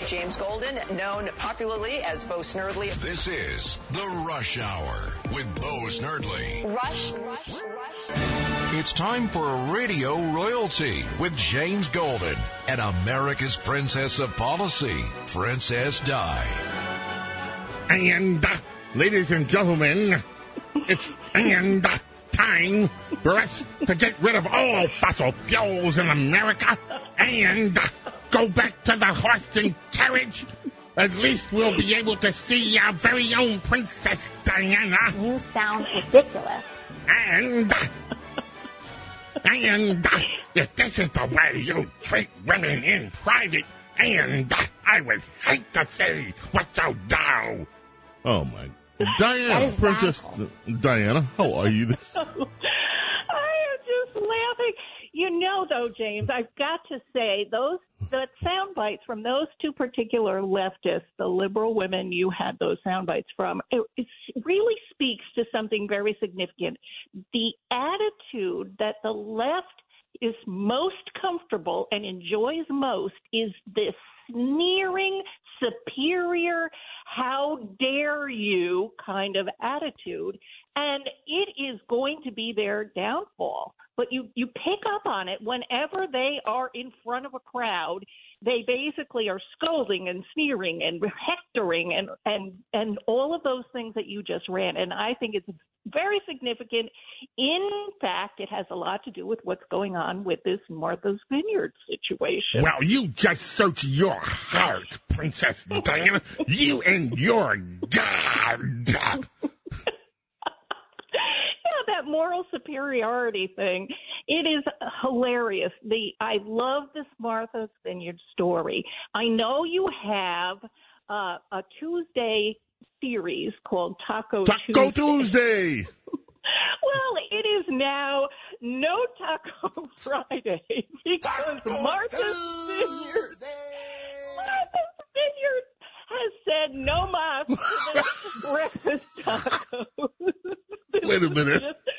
James Golden, known popularly as Bo Snerdley. This is The Rush Hour with Bo Snerdley. Rush. It's time for Radio Royalty with James Golden and America's Princess of Policy, Princess Di. And, ladies and gentlemen, it's time for us to get rid of all fossil fuels in America and go back to the horse and carriage. At least we'll be able to see our very own Princess Diana. You sound ridiculous. And if this is the way you treat women in private, and I would hate to say what you do. Oh, my. Diana, Princess Diana, how are you? I am just laughing. You know, though, James, I've got to say, the sound bites from those two particular leftists, the liberal women you had those sound bites from, it really speaks to something very significant. The attitude that the left is most comfortable and enjoys most is this sneering, superior, how dare you kind of attitude. And it is going to be their downfall. But you pick up on it whenever they are in front of a crowd. They basically are scolding and sneering and hectoring and all of those things that you just ran. And I think it's very significant. In fact, it has a lot to do with what's going on with this Martha's Vineyard situation. Well, you just search your heart, Princess Diana. You and your God. That moral superiority thing, it is hilarious. I love this Martha's Vineyard story. I know you have a Tuesday series called Taco Tuesday. Well, it is now No Taco Friday because Martha's Vineyard has said no mas to the breakfast tacos. Wait a minute.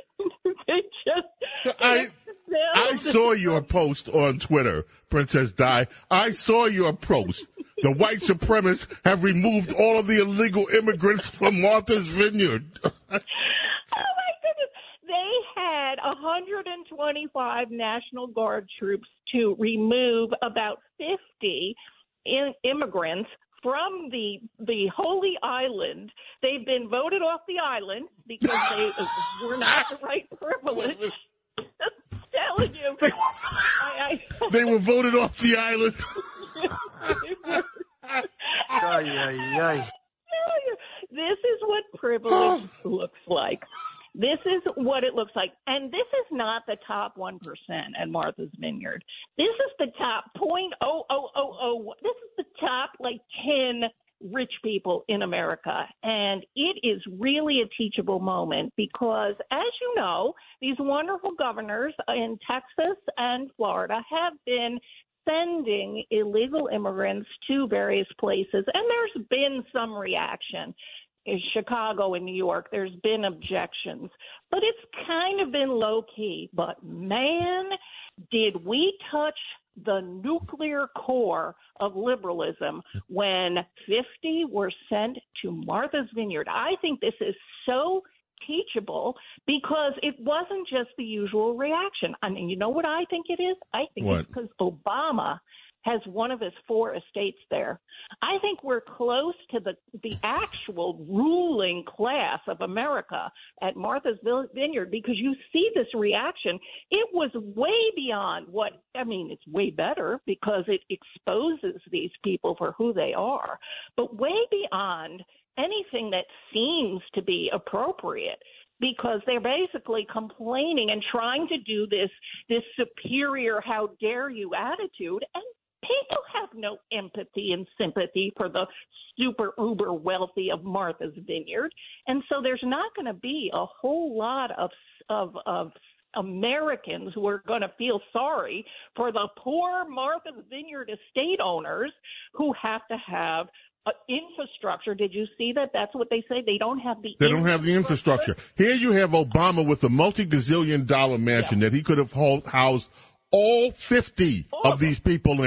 I saw your post on Twitter, Princess Di. I saw your post. The white supremacists have removed all of the illegal immigrants from Martha's Vineyard. Oh, my goodness. They had 125 National Guard troops to remove about 50 immigrants from the Holy Island. They've been voted off the island because they were not the right privilege. Just telling you. They were voted off the island. This is what privilege looks like. This is what it looks like. And this is not the top 1% at Martha's Vineyard. This is the top 0.0000. This is the top, 10 rich people in America. And it is really a teachable moment because, as you know, these wonderful governors in Texas and Florida have been sending illegal immigrants to various places. And there's been some reaction. In Chicago and New York, there's been objections, but it's kind of been low-key. But, man, did we touch the nuclear core of liberalism when 50 were sent to Martha's Vineyard. I think this is so teachable because it wasn't just the usual reaction. I mean, you know what I think it is? I think it's because Obama has one of his 4 estates there. I think we're close to the actual ruling class of America at Martha's Vineyard because you see this reaction. It was way beyond it's way better because it exposes these people for who they are, but way beyond anything that seems to be appropriate. Because they're basically complaining and trying to do this superior, how dare you attitude, and people have no empathy and sympathy for the super uber wealthy of Martha's Vineyard. And so there's not going to be a whole lot of Americans who are going to feel sorry for the poor Martha's Vineyard estate owners who have to have infrastructure. Did you see that? That's what they say. They don't have the infrastructure. Here you have Obama with a multi-gazillion-dollar mansion that he could have housed all 50 of these people in.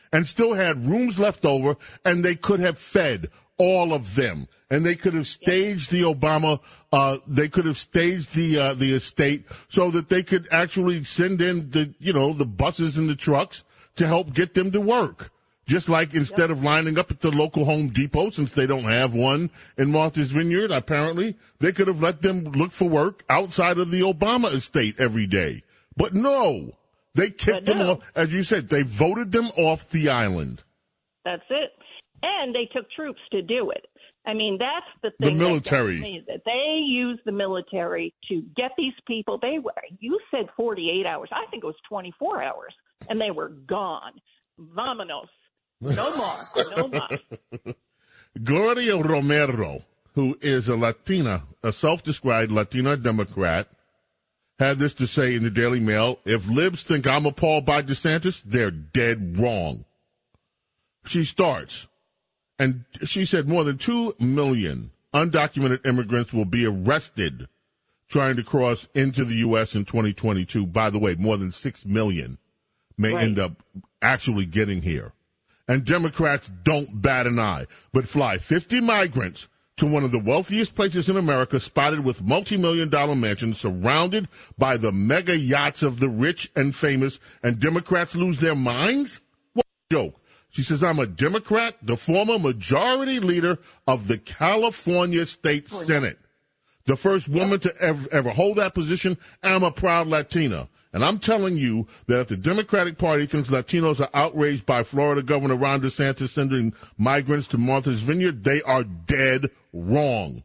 and still had rooms left over, and they could have fed all of them. And they could have staged the Obama, they could have staged the estate so that they could actually send in the buses and the trucks to help get them to work. Just like instead of lining up at the local Home Depot, since they don't have one in Martha's Vineyard, apparently, they could have let them look for work outside of the Obama estate every day. But no, they kicked them off. As you said, they voted them off the island. That's it. And they took troops to do it. I mean, that's the thing. The military. That they used the military to get these people. You said 48 hours. I think it was 24 hours. And they were gone. Vamonos. No more. No more. Gloria Romero, who is a self-described Latina Democrat, had this to say in the Daily Mail: if libs think I'm appalled by DeSantis, they're dead wrong. She starts, and she said more than 2 million undocumented immigrants will be arrested trying to cross into the U.S. in 2022. By the way, more than 6 million may end up actually getting here. And Democrats don't bat an eye, but fly 50 migrants to one of the wealthiest places in America, spotted with multi-million-dollar mansions, surrounded by the mega yachts of the rich and famous, and Democrats lose their minds? What a joke. She says, I'm a Democrat, the former majority leader of the California State Senate, the first woman to ever hold that position, and I'm a proud Latina. And I'm telling you that if the Democratic Party thinks Latinos are outraged by Florida Governor Ron DeSantis sending migrants to Martha's Vineyard, they are dead wrong.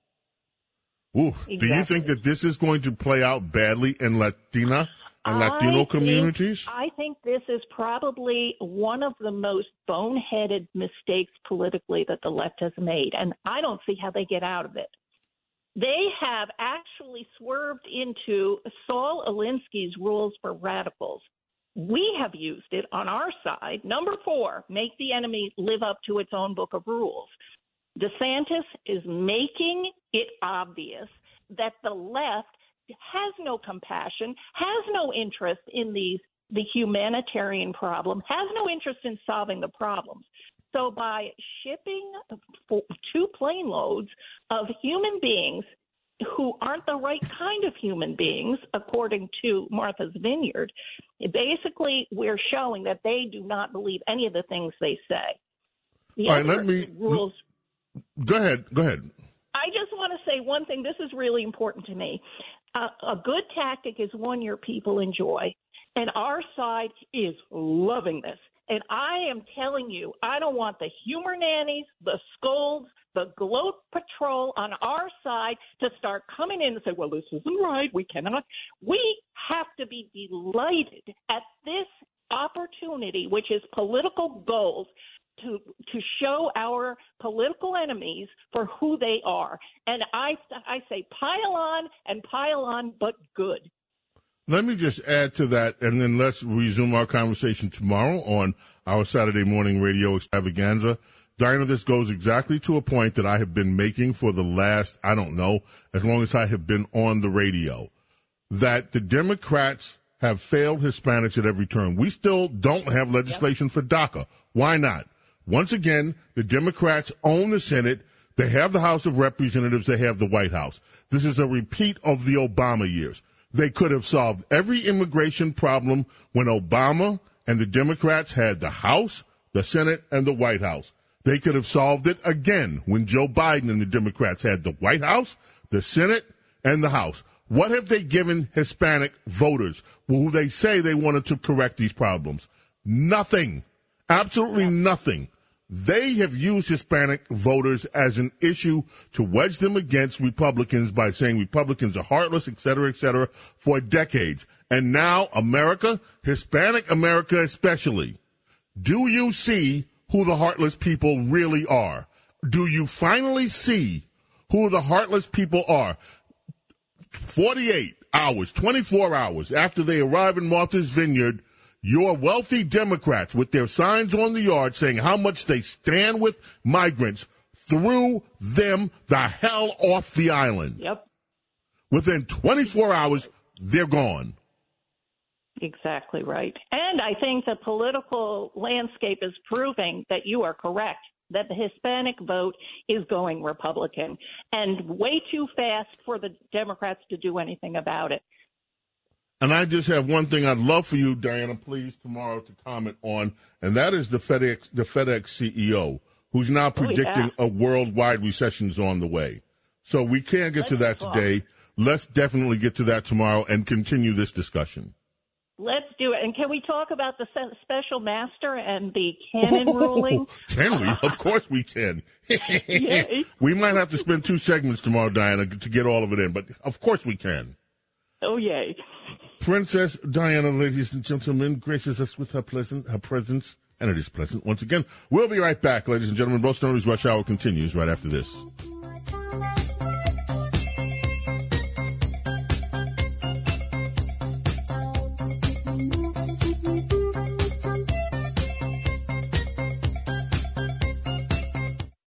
Ooh, exactly. Do you think that this is going to play out badly in Latina and Latino communities? I think this is probably one of the most boneheaded mistakes politically that the left has made, and I don't see how they get out of it. They have actually swerved into Saul Alinsky's rules for radicals. We have used it on our side. Number 4, make the enemy live up to its own book of rules. DeSantis is making it obvious that the left has no compassion, has no interest in the humanitarian problem, has no interest in solving the problems. So by shipping 2 plane loads of human beings who aren't the right kind of human beings, according to Martha's Vineyard, basically we're showing that they do not believe any of the things they say. All right, rules. Go ahead. I just want to say one thing. This is really important to me. A good tactic is one your people enjoy, and our side is loving this. And I am telling you, I don't want the humor nannies, the scolds, the gloat patrol on our side to start coming in and say, well, this isn't right. We cannot. We have to be delighted at this opportunity, which is political goals, to show our political enemies for who they are. And I say pile on, but good. Let me just add to that, and then let's resume our conversation tomorrow on our Saturday morning radio extravaganza. Diana, this goes exactly to a point that I have been making for the last, I don't know, as long as I have been on the radio, that the Democrats have failed Hispanics at every turn. We still don't have legislation for DACA. Why not? Once again, the Democrats own the Senate. They have the House of Representatives. They have the White House. This is a repeat of the Obama years. They could have solved every immigration problem when Obama and the Democrats had the House, the Senate, and the White House. They could have solved it again when Joe Biden and the Democrats had the White House, the Senate, and the House. What have they given Hispanic voters who they say they wanted to correct these problems? Nothing. Absolutely nothing. They have used Hispanic voters as an issue to wedge them against Republicans by saying Republicans are heartless, et cetera, for decades. And now America, Hispanic America especially, do you see who the heartless people really are? Do you finally see who the heartless people are? 48 hours, 24 hours after they arrive in Martha's Vineyard, your wealthy Democrats with their signs on the yard saying how much they stand with migrants threw them the hell off the island. Yep. Within 24 hours, they're gone. Exactly right. And I think the political landscape is proving that you are correct, that the Hispanic vote is going Republican, and way too fast for the Democrats to do anything about it. And I just have one thing I'd love for you, Diana, please, tomorrow to comment on, and that is the FedEx CEO, who's now predicting a worldwide recession is on the way. So we can't get to that today. Let's definitely get to that tomorrow and continue this discussion. Let's do it. And can we talk about the special master and the Cannon ruling? Can we? Of course we can. We might have to spend 2 segments tomorrow, Diana, to get all of it in, but of course we can. Oh, yay. Princess Diana, ladies and gentlemen, graces us with her presence, and it is pleasant once again. We'll be right back, ladies and gentlemen. Bo Snerdly's Rush Hour continues right after this.